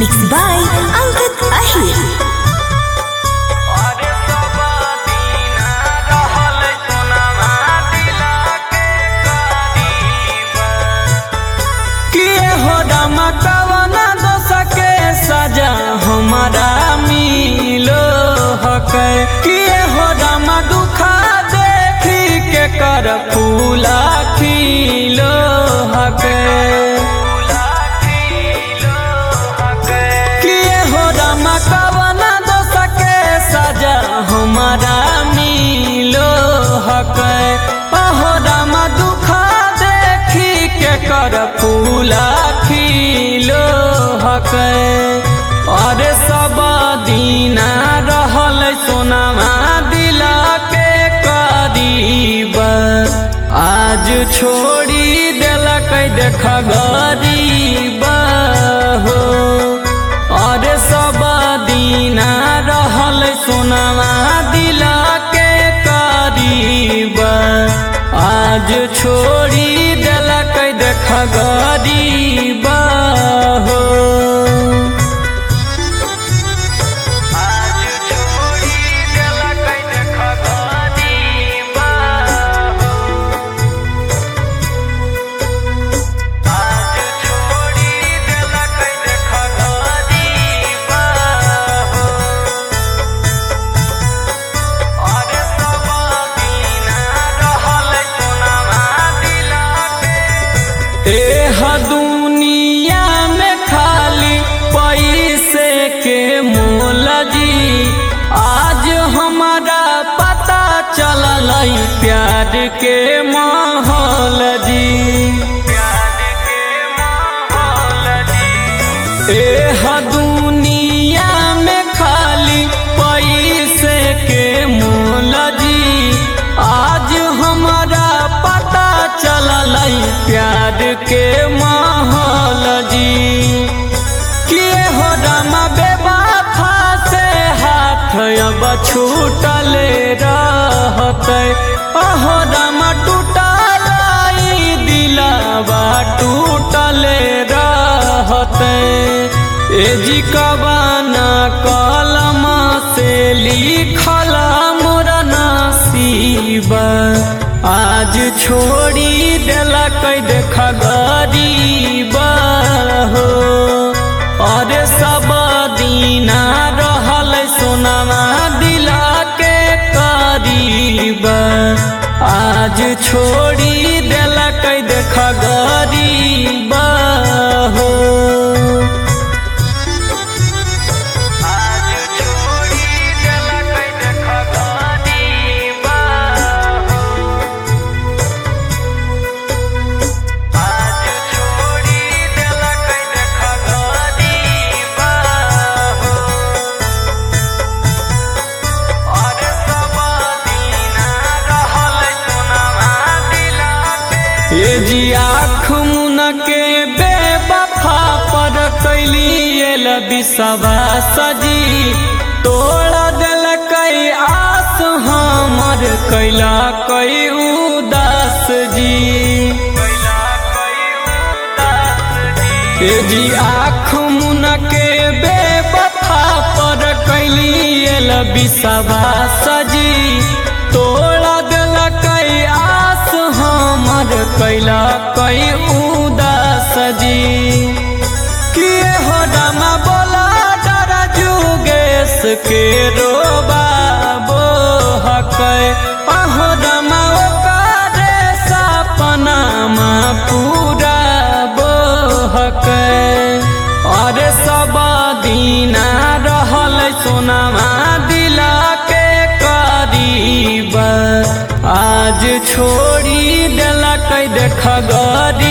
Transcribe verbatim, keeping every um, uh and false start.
Mixed by Angkat Ahir. सजा हमारा मिलो हकै किए हो रामा दुखा देखी के कर फूला खिलो हकै किए हो रामा कवना दोष के सजा हमारा मिलो हकै अहो रामा दुखा देखी के कर फूला खिलो हकै अरे सब दीना रहल सोनामा दिला के करीब आज छोड़ी देलक देख गरीब हो अरे सब दीना रहल सोनामा दिला के करीब आज छोड़ी देलक देख गरीब हो एह दुनिया में खाली पैसे के मोल जी आज हमारा पता चलल प्यार के माहौल जी एह दुनिया में खाली पैसे के मोल जी आज हमारा पता चलल प्यार के माहौल जी किए हो रामा बेवफा से हाथ अब छूटले रहते अहो रामा टूटल दिलवा टूटले रहते ए जी कबाना कलम से लिखल मोर नसीब आज छोड़ी देलक देख गरीब हो अरे सब दीना रहल सोनामा दिला के करीब आज छोड़ी देलक देख गरीब हो ये जी आँख मुन के बेवफा पर कैलियल विश्वास जी तोड़ दिलक आस हमर कैला कई उदास जी ये जी आँख मुन के बेवफा पर कैलियल विश्वास जी तोड़ दिलक आस हमर कैला कई उदास जी किए हो रामा बोला डर जुगेश के रोबाबो हकै अहो रामा ओकरे सपनामा पूरा बो हकै अरे सब दीना रहल सोनामा दिला के करीब आज छोड़ी देलक देख गरीब